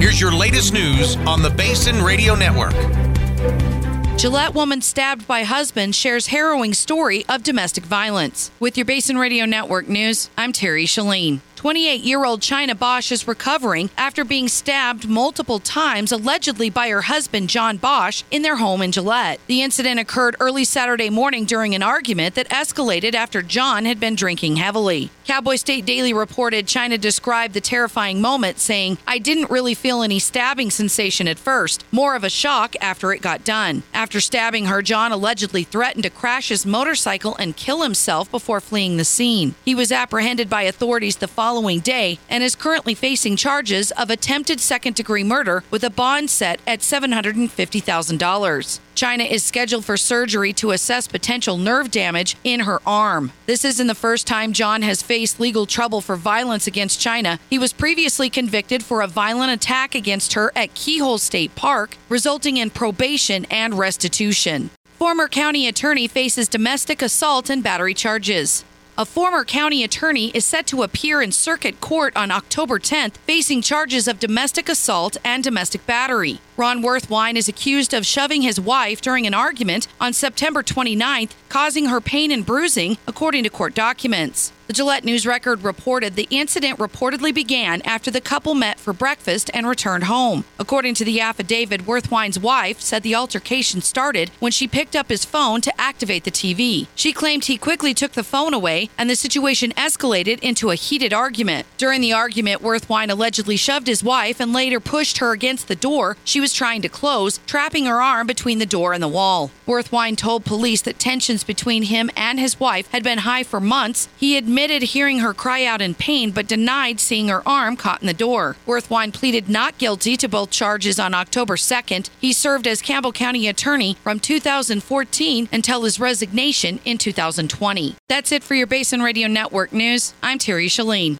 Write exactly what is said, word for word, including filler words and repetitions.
Here's your latest news on the Basin Radio Network. Gillette woman stabbed by husband shares harrowing story of domestic violence. With your Basin Radio Network news, I'm Terry Shalene. twenty-eight-year-old China Bosch is recovering after being stabbed multiple times, allegedly by her husband, John Bosch, in their home in Gillette. The incident occurred early Saturday morning during an argument that escalated after John had been drinking heavily. Cowboy State Daily reported China described the terrifying moment, saying, "I didn't really feel any stabbing sensation at first, more of a shock after it got done." After stabbing her, John allegedly threatened to crash his motorcycle and kill himself before fleeing the scene. He was apprehended by authorities the following day and is currently facing charges of attempted second-degree murder with a bond set at seven hundred fifty thousand dollars. China is scheduled for surgery to assess potential nerve damage in her arm. This isn't the first time John has faced legal trouble for violence against China. He was previously convicted for a violent attack against her at Keyhole State Park, resulting in probation and restitution. Former county attorney faces domestic assault and battery charges. A former county attorney is set to appear in circuit court on October tenth, facing charges of domestic assault and domestic battery. Ron Worthwine is accused of shoving his wife during an argument on September twenty-ninth, causing her pain and bruising, according to court documents. The Gillette News Record reported the incident reportedly began after the couple met for breakfast and returned home. According to the affidavit, Worthwine's wife said the altercation started when she picked up his phone to activate the T V. She claimed he quickly took the phone away and the situation escalated into a heated argument. During the argument, Worthwine allegedly shoved his wife and later pushed her against the door she was trying to close, trapping her arm between the door and the wall. Worthwine told police that tensions between him and his wife had been high for months. He admitted hearing her cry out in pain, but denied seeing her arm caught in the door. Worthwine pleaded not guilty to both charges on October second. He served as Campbell County attorney from two thousand fourteen until his resignation in two thousand twenty. That's it for your Basin Radio Network news. I'm Terry Shalene.